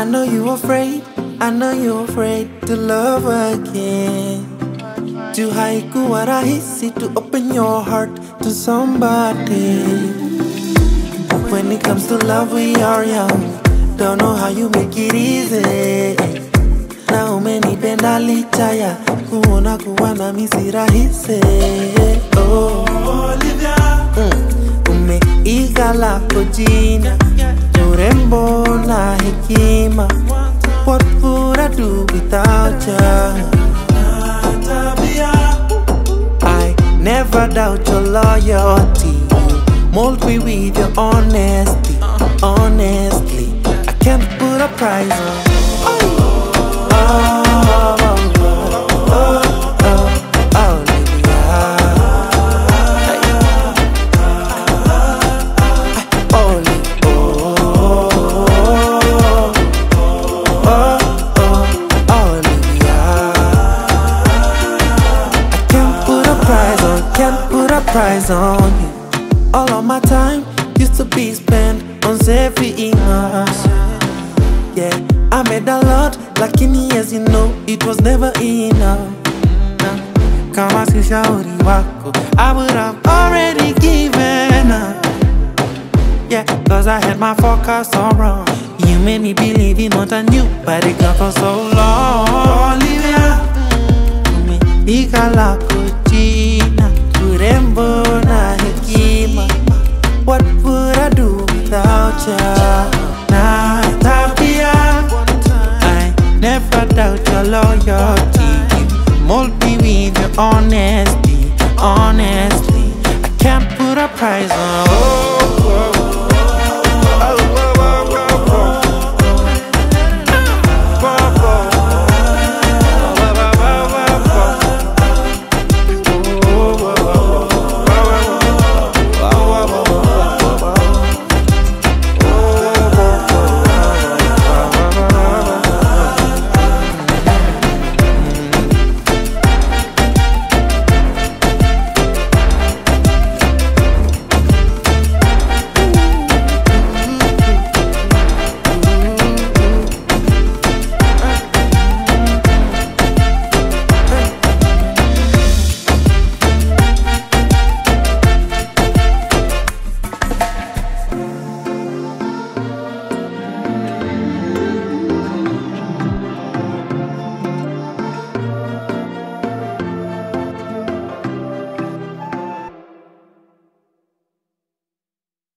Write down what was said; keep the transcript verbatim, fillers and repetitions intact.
know you're afraid, I know you're afraid to love again. Too haikuwa rahisi to open your heart to somebody. When it comes to love we are young, don't know how you make it easy. Na umenipenda licha ya kuona kuwa nami si rahisi. Oh Olivia, mm. Umeiga lako jina, urembo na hekima. What would I do without you? I never doubt your loyalty. Mold me with your honesty. Honestly, I can't put a price on. Oh, oh, oh, oh, oh, oh, Olivia. Can't put a price on you. All of my time used to be spent on saving us. Yeah, I made a lot, lakini as you know, it was never enough. Kama si ushauri wako, I would have already given up. Yeah, cause I had my forecast all wrong. You made me believe in what I knew, but it got for so long. Olivia, umeiga lako jina, urembo na hekima. What would I do without you? Na tabia, I never doubt your loyalty. Mold me with your honesty. Honestly, I can't put a price on. Oh.